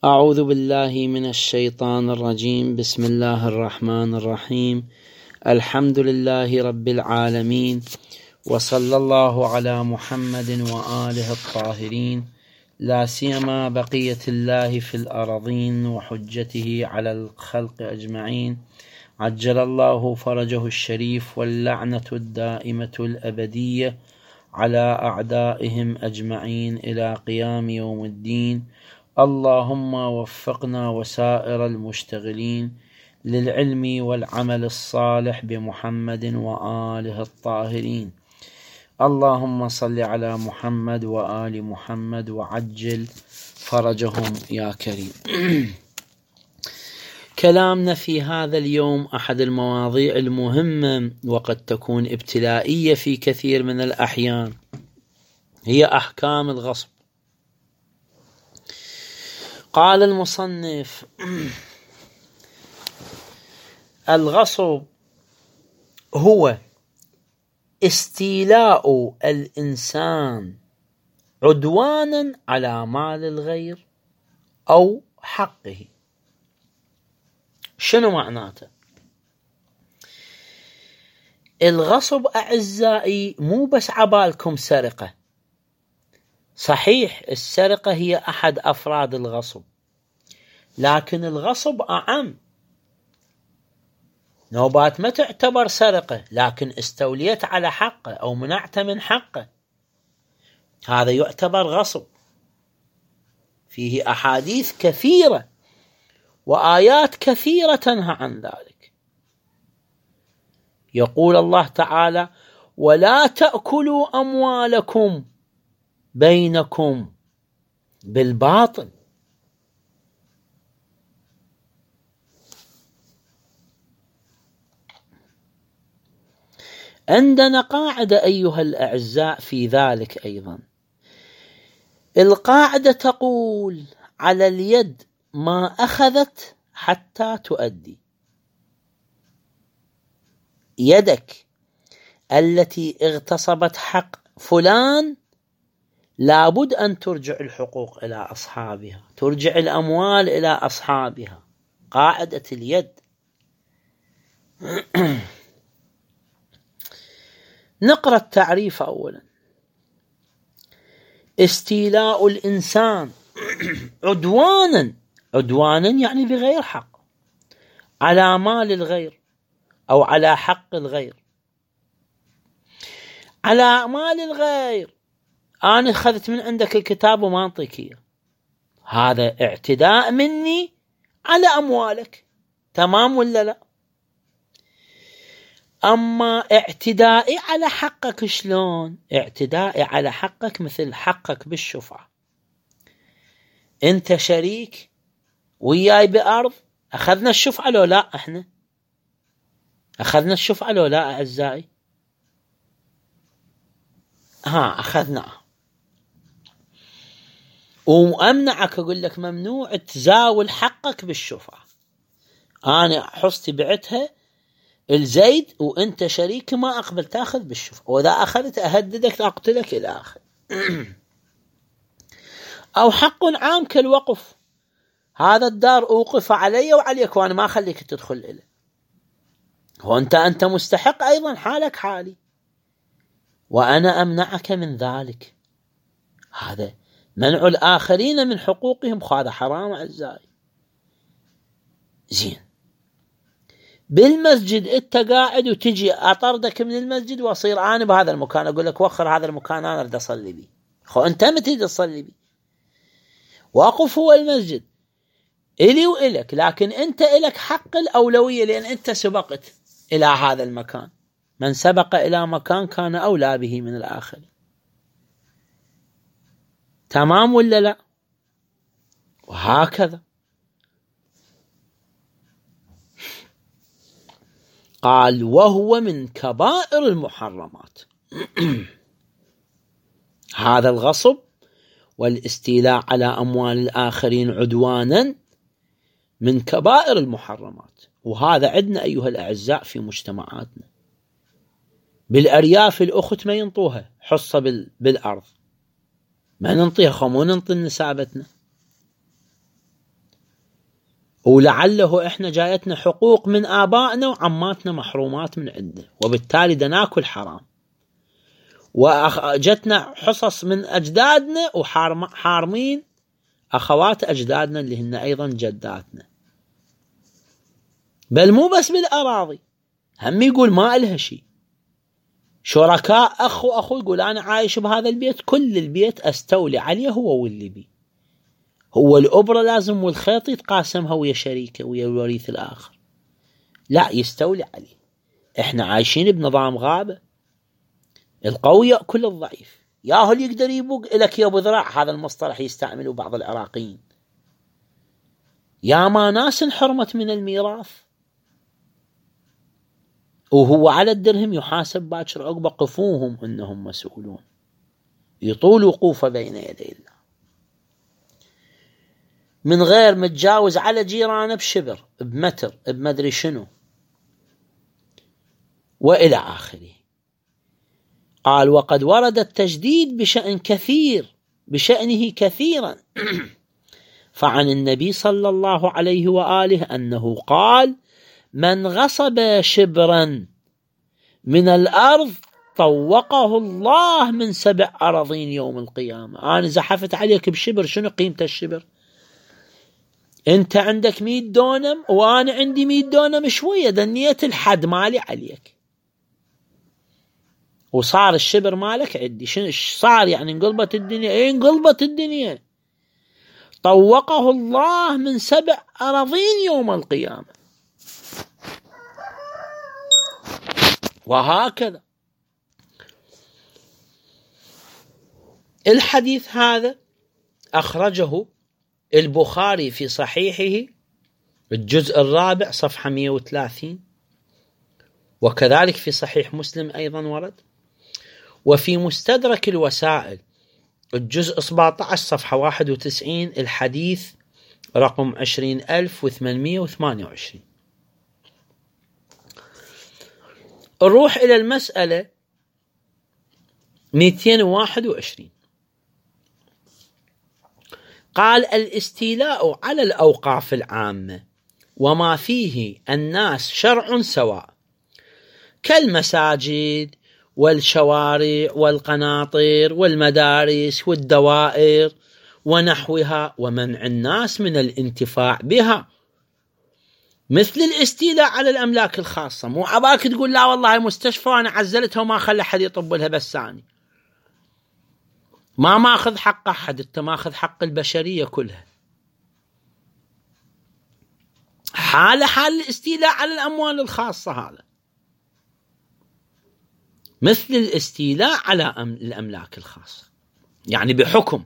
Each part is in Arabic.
أعوذ بالله من الشيطان الرجيم. بسم الله الرحمن الرحيم. الحمد لله رب العالمين، وصلى الله على محمد وآله الطاهرين، لا سيما بقية الله في الأرضين وحجته على الخلق أجمعين، عجل الله فرجه الشريف، واللعنة الدائمة الأبدية على أعدائهم أجمعين إلى قيام يوم الدين. اللهم وفقنا وسائر المشتغلين للعلم والعمل الصالح بمحمد وآله الطاهرين. اللهم صل على محمد وآل محمد وعجل فرجهم يا كريم. كلامنا في هذا اليوم أحد المواضيع المهمة وقد تكون ابتلائية في كثير من الأحيان، هي أحكام الغصب. قال المصنف: الغصب هو استيلاء الإنسان عدوانا على مال الغير أو حقه. شنو معناته؟ الغصب أعزائي مو بس عبالكم سرقة، صحيح السرقة هي أحد أفراد الغصب، لكن الغصب أعم. نوبات ما تعتبر سرقة، لكن استوليت على حقه أو منعت من حقه، هذا يعتبر غصب. فيه أحاديث كثيرة وآيات كثيرة تنهى عن ذلك. يقول الله تعالى: ولا تأكلوا أموالكم بينكم بالباطل. عندنا قاعدة أيها الأعزاء في ذلك أيضا. القاعدة تقول: على اليد ما أخذت حتى تؤدي. يدك التي اغتصبت حق فلان لابد أن ترجع الحقوق إلى أصحابها، ترجع الأموال إلى أصحابها. قاعدة اليد. نقرأ التعريف أولا. استيلاء الإنسان عدوانا يعني بغير حق على مال الغير أو على حق الغير. على مال الغير، أنا أخذت من عندك الكتاب وما أعطيك إياه، هذا اعتداء مني على أموالك، تمام ولا لا؟ أما اعتدائي على حقك شلون؟ اعتدائي على حقك مثل حقك بالشفعة. أنت شريك وياي بأرض، أخذنا الشفعة لو لا؟ إحنا أخذنا الشفعة لو لا أعزائي؟ أخذناها. وأمنعك، أقول لك ممنوع تزاول حقك بالشفعة. أنا حصتي بعتها الزيد وأنت شريك، ما أقبل تأخذ بالشفعة، وإذا أخذت أهددك أقتلك إلى آخر. أو حق عام كالوقف، هذا الدار أوقف علي وعليك وأنا ما أخليك تدخل إليه، وأنت مستحق أيضا حالك حالي، وأنا أمنعك من ذلك. هذا منع الآخرين من حقوقهم، هذا حرام أعزائي. زين، بالمسجد أنت قاعد وتجي أطردك من المسجد وأصير أنا بهذا المكان، أقول لك وخر هذا المكان أنا أريد أصلي بي. أنت متى تصلي بي؟ واقف هو المسجد إلي وإلك، لكن أنت إلك حق الأولوية لأن أنت سبقت إلى هذا المكان. من سبق إلى مكان كان أولى به من الآخر. تمام ولا لا؟ وهكذا. قال: وهو من كبائر المحرمات. هذا الغصب والاستيلاء على أموال الآخرين عدوانا من كبائر المحرمات، وهذا عندنا أيها الأعزاء في مجتمعاتنا. بالأرياف الأخت ما ينطوها حصة بالأرض، ما ننطيها، مو ننطي نسابتنا. ولعله إحنا جايتنا حقوق من آبائنا وعماتنا محرومات من عنده، وبالتالي دا ناكل حرام، وجتنا حصص من أجدادنا وحارمين أخوات أجدادنا اللي هن أيضا جداتنا. بل مو بس بالأراضي، هم يقول ما إلها شيء. شركاء أخو يقول أنا عايش بهذا البيت، كل البيت أستولي عليه هو واللي بي، هو الأبرة لازم والخيط يتقاسمها ويا شريكه ويا الوريث الآخر، لا يستولي عليه. إحنا عايشين بنظام غابة، القوي يأكل الضعيف، ياهو اللي يقدر يبوق لك يا أبو ذراع، هذا المصطلح يستعمله بعض العراقيين. يا ما ناس انحرمت من الميراث وهو على الدرهم يحاسب باكر عقبه، قفوهم انهم مسؤولون، يطول وقوفه بين يدي الله من غير متجاوز على جيرانه بشبر بمتر بمدري شنو والى اخره. قال وقد ورد التجديد بشأنه كثيرا فعن النبي صلى الله عليه وآله أنه قال من غصب شبرا من الأرض طوقه الله من 7 أراضين يوم القيامة. أنا زحفت عليك بشبر، شنو قيمة الشبر؟ أنت عندك 100 دونم وأنا عندي 100 دونم شوية، دنيت الحد مالي عليك وصار الشبر مالك عندي. شنو صار يعني؟ انقلبت الدنيا. انقلبت الدنيا. طوقه الله من 7 أراضين يوم القيامة. وهكذا الحديث هذا أخرجه البخاري في صحيحه الجزء 4 صفحة 130، وكذلك في صحيح مسلم أيضا ورد، وفي مستدرك الوسائل الجزء 17 صفحة 91 الحديث رقم 20828. نروح إلى المسألة 221. قال الاستيلاء على الأوقاف العامة وما فيه الناس شرع سواء كالمساجد والشوارع والقناطر والمدارس والدوائر ونحوها، ومنع الناس من الانتفاع بها، مثل الاستيلاء على الأملاك الخاصة. مو عباك تقول لا والله مستشفى أنا عزلتها وما خلى حد يطب لها بس ثاني، ما ماخذ حق أحد، أنت ماخذ حق البشرية كلها. حال الاستيلاء على الأموال الخاصة هذا مثل الاستيلاء على الأملاك الخاصة، يعني بحكم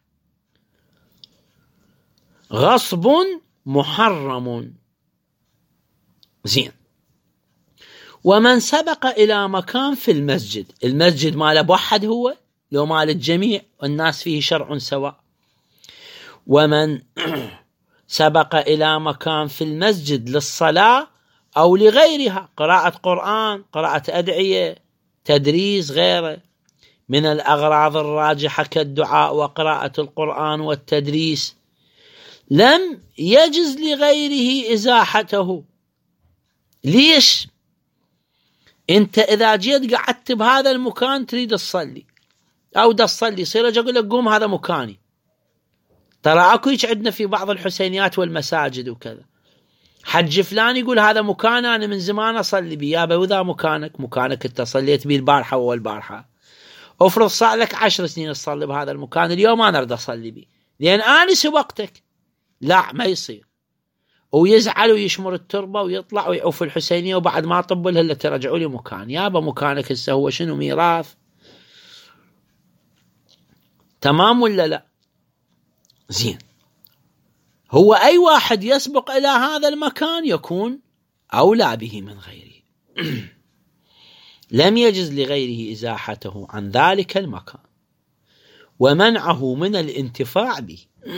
غصب محرم. زين. ومن سبق إلى مكان في المسجد، المسجد مال بوحد هو لو مال الجميع والناس فيه شرع سواء. ومن سبق إلى مكان في المسجد للصلاة أو لغيرها، قراءة قرآن، قراءة أدعية، تدريس، غيره من الأغراض الراجحة كالدعاء وقراءة القرآن والتدريس، لم يجز لغيره إزاحته. ليش؟ أنت إذا جيت قعدت بهذا المكان تريد تصلي أو تصلي، يصير أجي أقول لك قوم هذا مكاني. ترى أكو هيك عندنا في بعض الحسينيات والمساجد وكذا، حج فلان يقول هذا مكان أنا من زمان أصلي بيه. يابا وذا مكانك أنت صليت بيه البارحة والبارحة، أفرض صار لك 10 سنين تصلي بهذا المكان، اليوم أنا أريد أصلي بيه لأن أنا سبقتك. لا، ما يصير. ويزعل ويشمر التربة ويطلع ويعوف الحسينية، وبعد ما طب لها إلا ترجعوا لي مكان. يابا مكانك هسه هو شنو؟ ميراث. تمام ولا لا؟ زين. هو أي واحد يسبق إلى هذا المكان يكون أولى به من غيره. لم يجز لغيره إزاحته عن ذلك المكان ومنعه من الانتفاع به،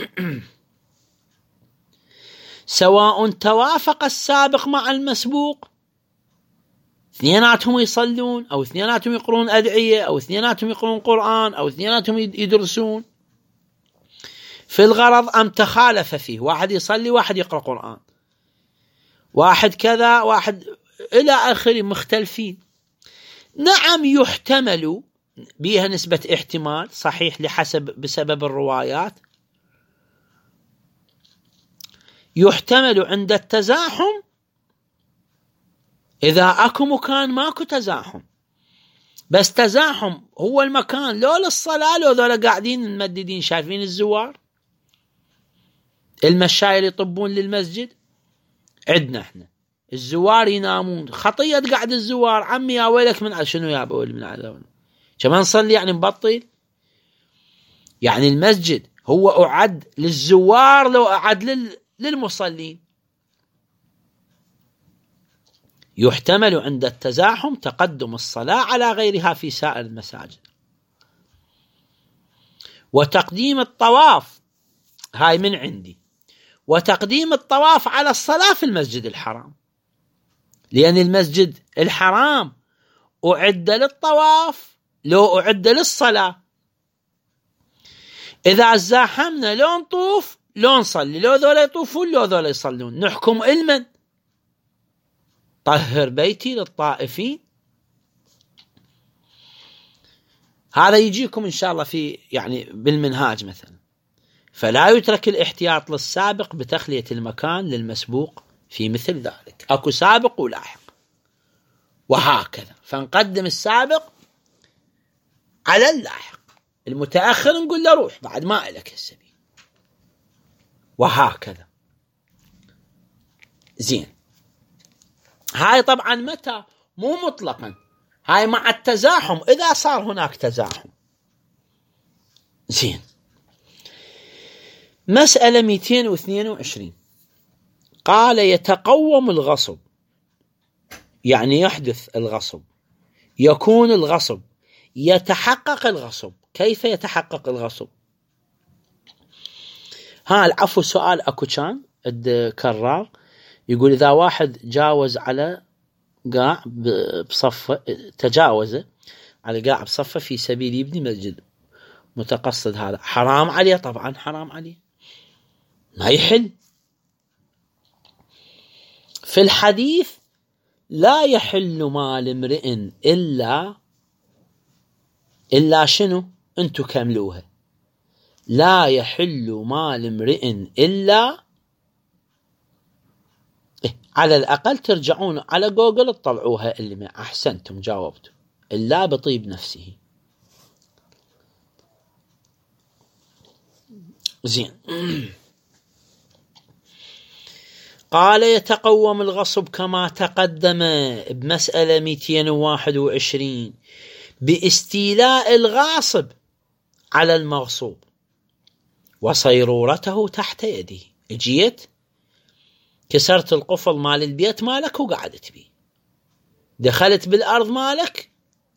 سواء توافق السابق مع المسبوق، اثنيناتهم يصلون أو اثنيناتهم يقرون أدعية أو اثنيناتهم يقرون قرآن أو اثنيناتهم يدرسون، في الغرض أم تخالف فيه، واحد يصلي واحد يقرأ قرآن، واحد كذا واحد إلى آخره، مختلفين. نعم يحتمل بها نسبة احتمال صحيح بسبب الروايات، يحتمل عند التزاحم إذا أكو مكان ماكو تزاحم، بس تزاحم هو المكان لو للصلاة لو ذولا قاعدين الممددين شايفين الزوار المشاير يطبون للمسجد، عندنا احنا الزوار ينامون، خطية قاعد الزوار، عمي يا ويلك من شنو يا بقول من عذاب كمان نصلي يعني مبطل. يعني المسجد هو أعد للزوار لو أعد للمصلين. يحتمل عند التزاحم تقدم الصلاة على غيرها في سائر المساجد. وتقديم الطواف، هاي من عندي، وتقديم الطواف على الصلاة في المسجد الحرام، لأن المسجد الحرام أعد للطواف لو أعد للصلاة. إذا زاحمنا لو نطوف لو نصلي، لو ذولا يطوفون لو ذولا يصلون، نحكم علما طهر بيتي للطائفين. هذا يجيكم إن شاء الله في يعني بالمنهاج مثلا. فلا يترك الاحتياط للسابق بتخلية المكان للمسبوق في مثل ذلك، أكو سابق ولاحق وهكذا، فنقدم السابق على اللاحق، المتأخر نقول له روح بعد ما إلك السبيل وهكذا. زين، هاي طبعا متى؟ مو مطلقا، هاي مع التزاحم إذا صار هناك تزاحم. زين، مسألة 222 قال يتقوم الغصب، يعني يحدث الغصب، يكون الغصب، يتحقق الغصب. كيف يتحقق الغصب؟ ها العفو سؤال أكو كان كرار يقول إذا واحد جاوز على قاع بصفة، تجاوز على قاع بصفة في سبيل يبني مسجد متقصد، هذا حرام عليه؟ طبعا حرام عليه، ما يحل. في الحديث لا يحل مال امرئ إلا شنو؟ انتو كملوها، لا يحل مال امرئ إلا، على الأقل ترجعون على جوجل تطلعوها اللي ما أحسنتم جاوبتم، إلا بطيب نفسه. زين، قال يتقوم الغصب كما تقدم بمسألة 221 باستيلاء الغاصب على المغصوب وصيرورته تحت يده. اجيت كسرت القفل مال البيت مالك وقعدت بيه، دخلت بالأرض مالك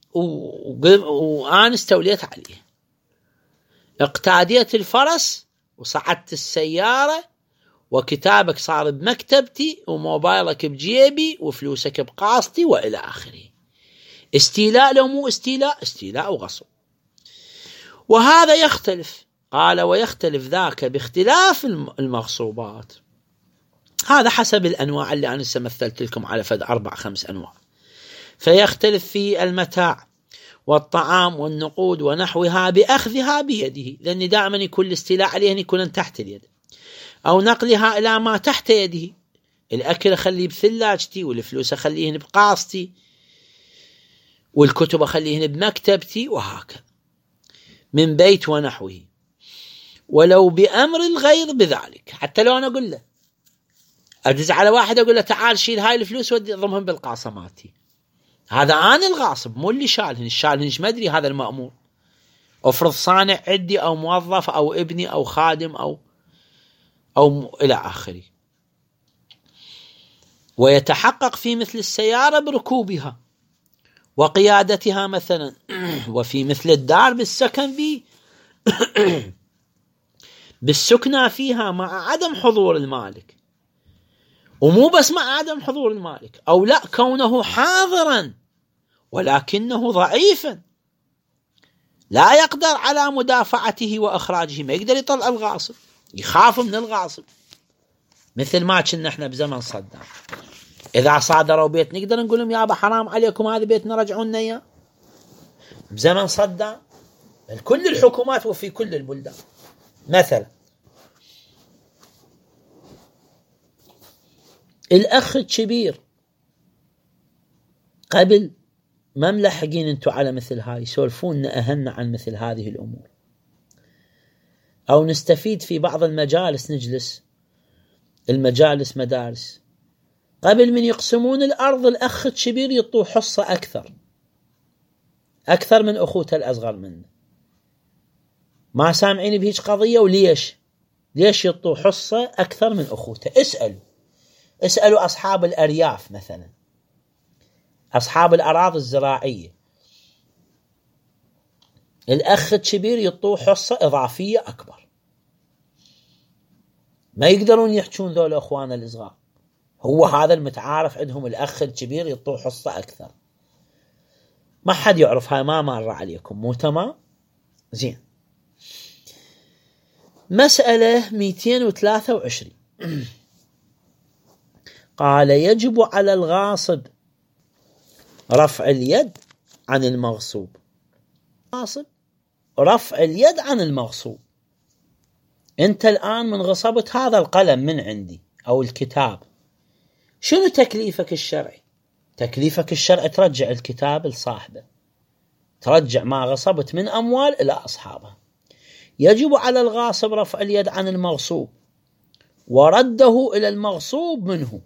وأنا استوليت عليه، اقتاديت الفرس وصعدت السيارة وكتابك صار بمكتبتي وموبايلك بجيبي وفلوسك بقاصتي وإلى آخره. استيلاء لو مو استيلاء؟ استيلاء وغصب. وهذا يختلف، قال ويختلف ذاك باختلاف المغصوبات. هذا حسب الأنواع اللي أنا مثلت لكم على فد 4-5 أنواع، فيختلف في المتاع والطعام والنقود ونحوها بأخذها بيده، لأن دائما يكون الاستيلاء عليه يكون تحت اليد، أو نقلها إلى ما تحت يده، الأكل أخليه بثلاجتي والفلوس أخليهن بقاصتي والكتب أخليهن بمكتبتي وهكذا من بيت ونحوه، ولو بأمر الغير بذلك. حتى لو أنا أقول له أدز على واحد أقول له تعال شيل هاي الفلوس ودي ضمهم بالقاصة مالتي، هذا أنا الغاصب مو اللي شالهن. الشالهن ما أدري، هذا المأمور. أفرض صانع عندي أو موظف أو ابني أو خادم أو إلى آخره. ويتحقق في مثل السيارة بركوبها وقيادتها مثلا، وفي مثل الدار بالسكن بالسكنى فيها مع عدم حضور المالك، ومو بس مع عدم حضور المالك، أو لا كونه حاضرا ولكنه ضعيفا لا يقدر على مدافعته وإخراجه، ما يقدر يطلع الغاصب، يخاف من الغاصب. مثل ما كنا احنا بزمن صدام، إذا صادروا بيت نقدر نقول لهم يابا حرام عليكم هذا بيتنا رجعوا لنا إياه. بزمن صدام كل الحكومات وفي كل البلدان. مثلا الأخ الكبير قبل ما ملحقين انتوا على مثل هاي، سولفونا أهلنا عن مثل هذه الأمور، أو نستفيد في بعض المجالس، نجلس المجالس مدارس، قبل من يقسمون الأرض الأخ الكبير يطوه حصة أكثر من أخوته الأصغر منه. ما سامعين بهيج قضية؟ وليش؟ ليش يطوه حصة أكثر من أخوته؟ اسألوا أصحاب الأرياف مثلا، أصحاب الأراضي الزراعية، الأخ الكبير يطوه حصة إضافية أكبر. ما يقدرون يحجون ذول أخوان الإصغار، هو هذا المتعارف عندهم، الأخ الكبير يطوه حصة أكثر. ما حد يعرف، هاي ما مر عليكم، مو تمام؟ زين. مسألة 223 قال يجب على الغاصب رفع اليد عن المغصوب. غاصب رفع اليد عن المغصوب. أنت الآن من غصبت هذا القلم من عندي أو الكتاب، شنو تكليفك الشرعي؟ تكليفك الشرعي ترجع الكتاب لصاحبه، ترجع ما غصبت من أموال إلى أصحابه. يجب على الغاصب رفع اليد عن المغصوب ورده إلى المغصوب منه.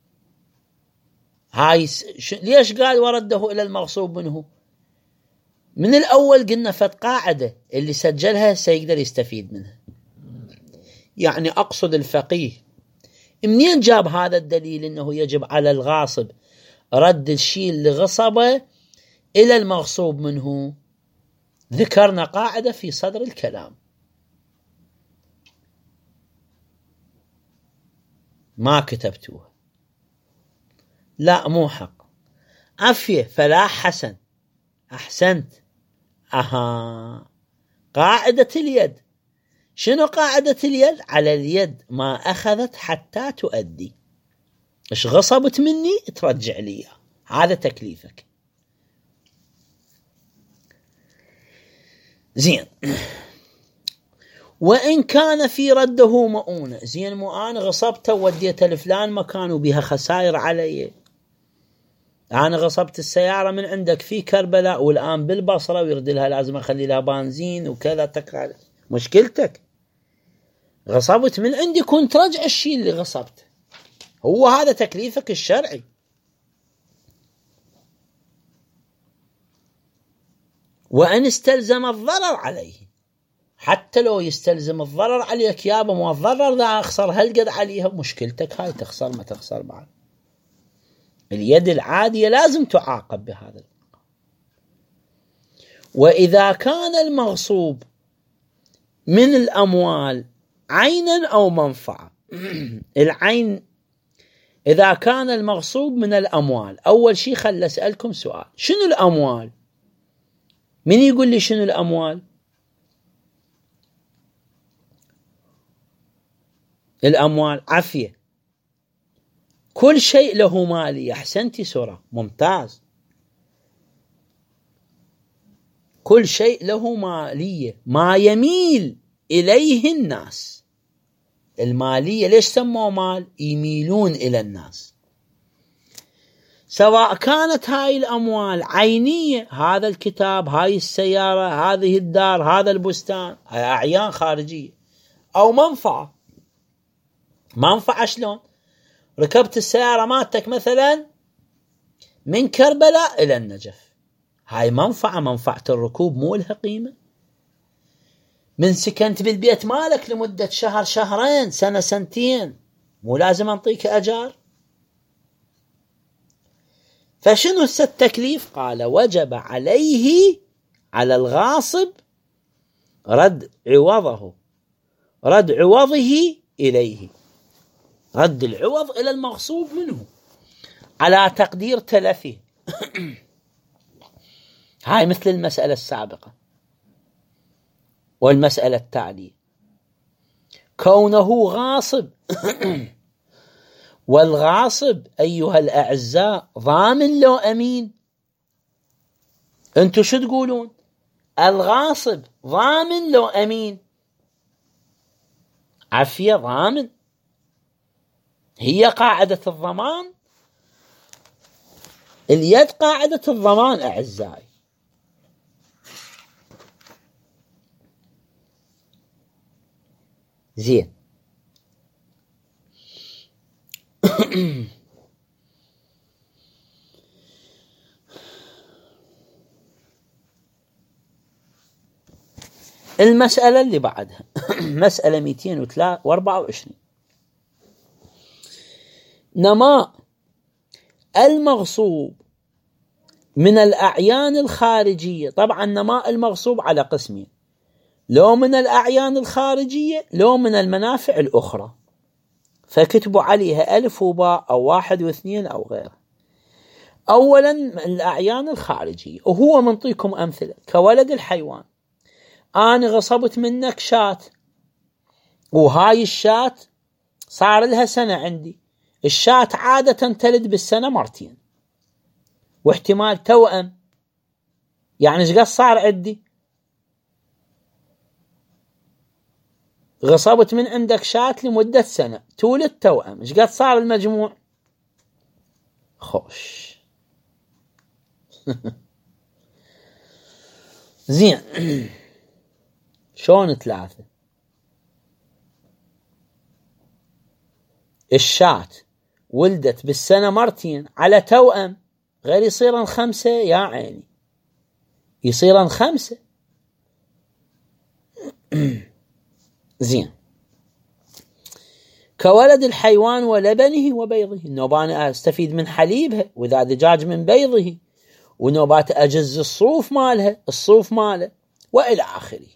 هاي ليش قال ورده إلى المغصوب منه؟ من الأول قلنا فت قاعدة اللي سجلها سيقدر يستفيد منها. يعني أقصد الفقيه منين جاب هذا الدليل إنه يجب على الغاصب رد الشيء اللي غصبه إلى المغصوب منه؟ ذكرنا قاعدة في صدر الكلام، ما كتبتوها. لا مو حق، عفية فلا حسن، أحسنت. قاعدة اليد، شنو قاعدة اليد؟ على اليد ما أخذت حتى تؤدي، إيش غصبت مني ترجع لي، هذا تكليفك. زين. وإن كان في رده مؤونة، زين مو أنا غصبته وديته لفلان مكان وبها خسائر علي، أنا غصبت السيارة من عندك في كربلاء والآن بالبصرة ويرد لها لازم أخلي لها بنزين وكذا، تكرار مشكلتك. غصبت من عندي كنت رجع الشيء اللي غصبته، هو هذا تكليفك الشرعي. وأن استلزم الضرر عليه، حتى لو يستلزم الضرر عليك يابا، مو الضرر ذا أخسر هالقد عليها، مشكلتك هاي، تخسر ما تخسر بعد. اليد العادية لازم تعاقب بهذا. وإذا كان المغصوب من الأموال عينا أو منفعة. العين، إذا كان المغصوب من الأموال، أول شيء خل أسألكم سؤال، شنو الأموال؟ من يقول لي شنو الأموال؟ الأموال عفية، كل شيء له مالية. أحسنتي سورة، ممتاز. كل شيء له مالية، ما يميل إليه الناس. المالية ليش سموه مال؟ يميلون إلى الناس. سواء كانت هاي الأموال عينية، هذا الكتاب، هاي السيارة، هذه الدار، هذا البستان، هاي أعيان خارجية، أو منفعة. منفعة شلون؟ ركبت السيارة مالتك مثلا من كربلاء إلى النجف، هاي منفعة، منفعة الركوب مو لها قيمة. من سكنت بالبيت مالك لمدة شهر شهرين سنة سنتين، مو لازم أنطيك أجار. فشنو التكليف؟ قال وجب عليه، على الغاصب، رد عوضه إليه، رد العوض إلى المغصوب منه على تقدير تلفه. هاي مثل المسألة السابقة، والمسألة التالية: كونه غاصب والغاصب أيها الأعزاء ضامن لو أمين. أنتوا شو تقولون؟ الغاصب ضامن لو أمين؟ عفية ضامن، هي قاعدة الضمان، اليد قاعدة الضمان أعزائي. زين. المسألة اللي بعدها مسألة 224: نماء المغصوب من الأعيان الخارجية. طبعا نماء المغصوب على قسمين: لو من الأعيان الخارجية لو من المنافع الأخرى، فكتبوا عليها ألف وباء أو واحد واثنين أو غيره. أولا الأعيان الخارجية، وهو منطيكم أمثلة كولد الحيوان. أنا غصبت منك شاة، وهاي الشاة صار لها سنة عندي. الشاة عادة تلد بالسنة مرتين، واحتمال توأم. يعني ايش قد صار عندي؟ غصبت من عندك شاة لمدة سنة، تولد توأم، ايش قد صار المجموع؟ خوش. زين. شلون 3؟ الشاة ولدت بالسنة مرتين على توأم، غير يصيرن 5 يا عيني، يصيرن 5. زين. كولد الحيوان ولبنه وبيضه، النوبات استفيد من حليبها، وإذا دجاج من بيضه، ونوبات أجز الصوف مالها، الصوف ماله، وإلى آخره.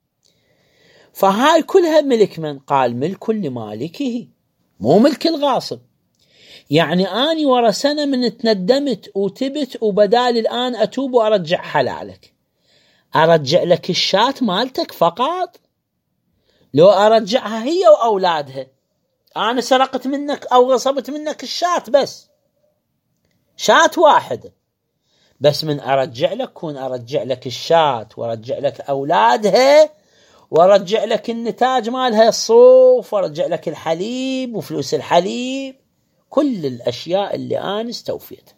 فهاي كلها ملك من؟ قال ملك لمالكه، مو ملك الغاصب. يعني أني ورا سنة من تندمت وتبت، وبدال الآن أتوب وأرجع حلالك، أرجع لك الشاة مالتك فقط؟ لو أرجعها هي وأولادها؟ أنا سرقت منك أو غصبت منك الشاة، بس شاة واحدة بس، من أرجع لك كون أرجع لك الشاة وأرجع لك أولادها وأرجع لك النتاج مالها، الصوف، وأرجع لك الحليب وفلوس الحليب، كل الأشياء اللي أنا استوفيتها.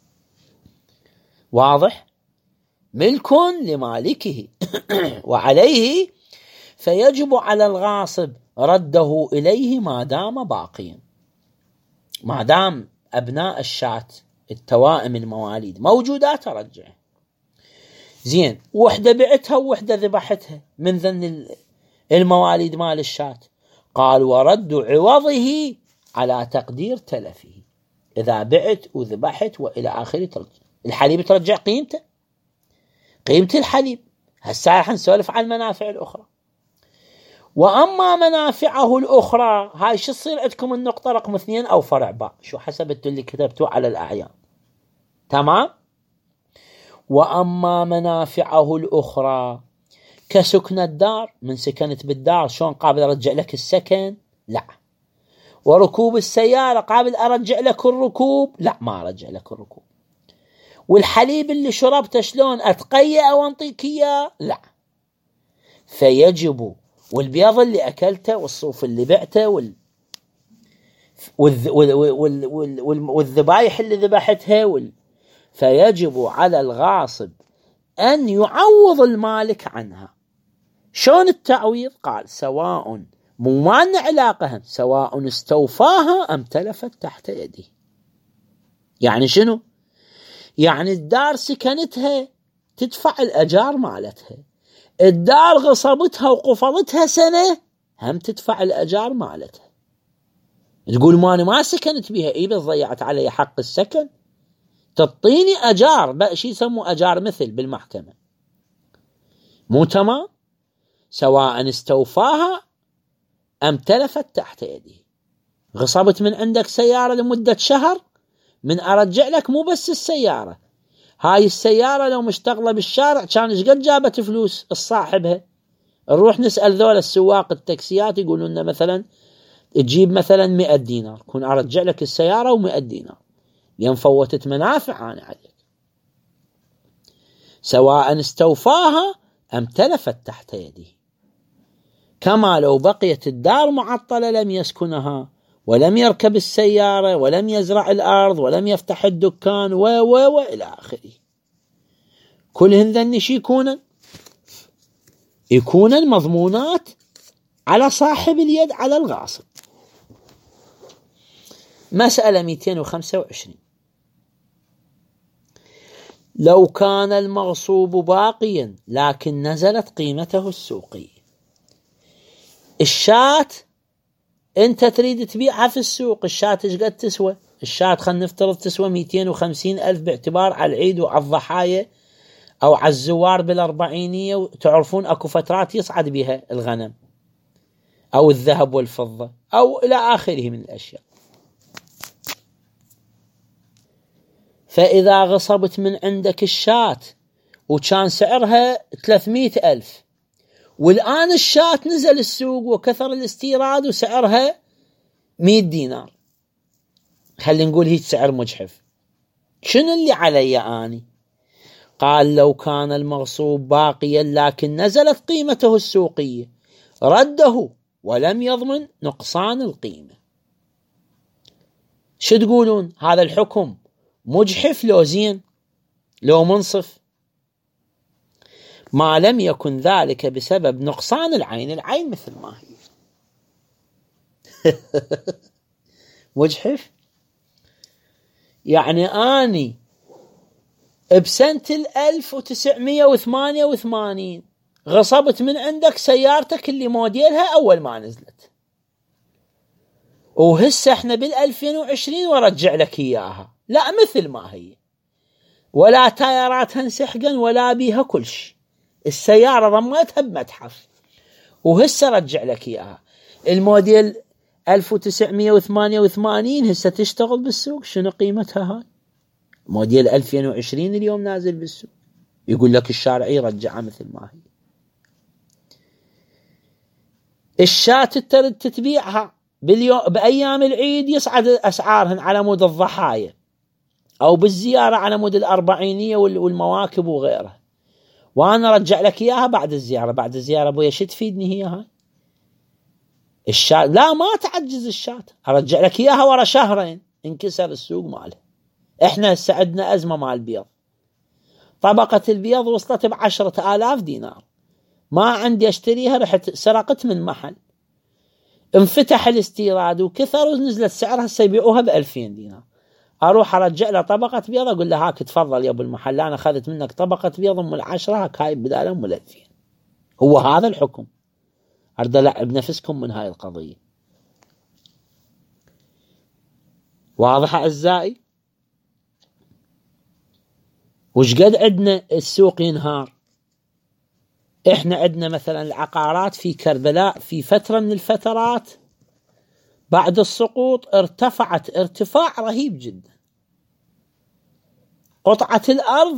واضح؟ ملك لمالكه وعليه، فيجب على الغاصب رده إليه ما دام باقيا، ما دام أبناء الشاة التوائم المواليد موجودات أرجعه. زين. وحدة بعتها ووحدة ذبحتها من ذن المواليد مال الشاة، قال ورد عوضه على تقدير تلفه. إذا بعت وذبحت وإلى آخره ترجع الحليب، ترجع قيمته، قيمة الحليب. هسه حنسولف عن المنافع الأخرى. وأما منافعه الأخرى، هاي شو تصير عندكم النقطة رقم 2 أو فرع باء، شو حسب اللي كتبتوه على الأعيان. تمام. وأما منافعه الأخرى كسكن الدار، من سكنت بالدار شلون قابل أرجع لك السكن؟ لا. وركوب السيارة قابل أرجع لك الركوب؟ لا، ما أرجع لك الركوب. والحليب اللي شربته شلون أتقيأ أو أنطيك إياه؟ لا. فيجب، والبيض اللي أكلته والصوف اللي بعته والذبايح اللي ذبحتها فيجب على الغاصب أن يعوض المالك عنها. شون التعويض؟ قال سواء، مو مالنا علاقة، سواء استوفاها أم تلفت تحت يده. يعني شنو؟ يعني الدار سكنتها تدفع الأجار مالتها، الدار غصبتها وقفلتها سنة هم تدفع الأجار مالتها. تقول ما أنا ما سكنت بها، إيه بس ضيعت علي حق السكن، تعطيني أجار بقى، شي يسموا أجار مثل بالمحكمة. مو تمام؟ سواء استوفاها أم تلفت تحت يده. غصبت من عندك سيارة لمدة شهر، من أرجع لك مو بس السيارة، هاي السيارة لو مشتغلة بالشارع كان ايش قد جابت فلوس الصاحبها؟ نروح نسأل ذول السواق التاكسيات يقولون لنا مثلا تجيب مثلا 100 دينار، كون أرجع لك السيارة و100 دينار، لأن فوتت منافع أنا عليك، سواء استوفاها أم تلفت تحت يده. كما لو بقيت الدار معطلة لم يسكنها ولم يركب السيارة ولم يزرع الأرض ولم يفتح الدكان إلى آخره. كلهن ذنش يكون مضمونات على صاحب اليد على الغاصب. مسألة 225. لو كان المغصوب باقيا لكن نزلت قيمته السوقية، الشاة انت تريد تبيعها في السوق، الشاة ايش قد تسوى؟ الشاة خلينا نفترض تسوى 250 ألف باعتبار على العيد وعلى الضحايا أو على الزوار بالأربعينية، وتعرفون أكو فترات يصعد بها الغنم أو الذهب والفضة أو إلى آخره من الأشياء. فإذا غصبت من عندك الشاة وكان سعرها 300 ألف، والآن الشاة نزل السوق وكثر الاستيراد وسعرها 100 دينار، خلينا نقول هيك سعر مجحف، شنو اللي علي آني؟ قال لو كان المغصوب باقيا لكن نزلت قيمته السوقية رده ولم يضمن نقصان القيمة. شو تقولون؟ هذا الحكم مجحف لو زين لو منصف؟ ما لم يكن ذلك بسبب نقصان العين مثل ما هي. مجحف يعني آني بسنة 1988 غصبت من عندك سيارتك اللي موديلها أول ما نزلت، وهسه احنا بال2020 ورجع لك إياها لا مثل ما هي، ولا تايراتها انسحقا ولا بيها كل شيء، السيارة ضمتها بمتحف وهسه رجع لك إياها. الموديل 1988 هسه تشتغل بالسوق، شنو قيمتها هاي؟ موديل 2020 اليوم نازل بالسوق، يقول لك الشارعي رجعها مثل ما هي. الشاة تتبيعها بأيام العيد يصعد أسعارهن على مود الضحايا أو بالزيارة على مود الأربعينية والمواكب وغيرها، وأنا رجع لك إياها بعد الزيارة. بعد الزيارة أبويا شو تفيدني هي هاي الشاة؟ لا ما تعجز الشاة، أرجع لك إياها ورا شهرين انكسر السوق ماله. إحنا هسه عندنا أزمة مع البيض، طبقة البيض وصلت ب10,000 دينار، ما عندي أشتريها، رحت سرقت من محل، انفتح الاستيراد وكثر ونزلت سعرها سيبيعوها ب2000 دينار، أروح أرجع له طبقة بيض أقول له هاك تفضل يا أبو المحل، أنا أخذت منك طبقة بيض أم 10 هاك هاي بدالها أم 2000. هو هذا الحكم؟ أرد ألعب نفسكم من هاي القضية. واضح أعزائي؟ وش قد عندنا السوق ينهار؟ إحنا عندنا مثلا العقارات في كربلاء في فترة من الفترات بعد السقوط ارتفعت ارتفاع رهيب جدا، قطعة الأرض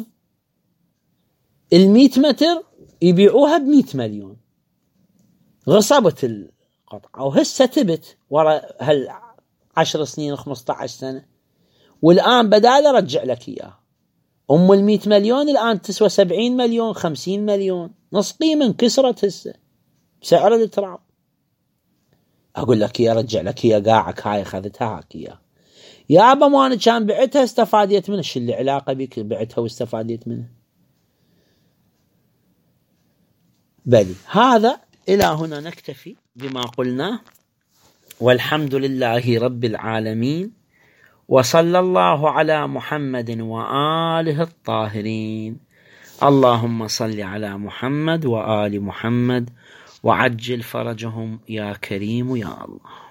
100 متر يبيعوها ب100 مليون، غصبت القطعة وهسه تبت ورا 10 سنين 15 سنة، والآن بدال رجع لك إياه أم 100 مليون الآن تسوى 70 مليون 50 مليون، نص قيمة انكسرت هسه بسعر التراب. أقول لك يا رجع لك يا قاعك هاي أخذتها هاك يا أبا ما أنا كان بعتها استفاديت منها، شو اللي علاقة بك بعتها واستفاديت منها؟ بل هذا إلى هنا نكتفي بما قلناه، والحمد لله رب العالمين، وصلى الله على محمد وآله الطاهرين. اللهم صل على محمد وآل محمد وعجل فرجهم يا كريم يا الله.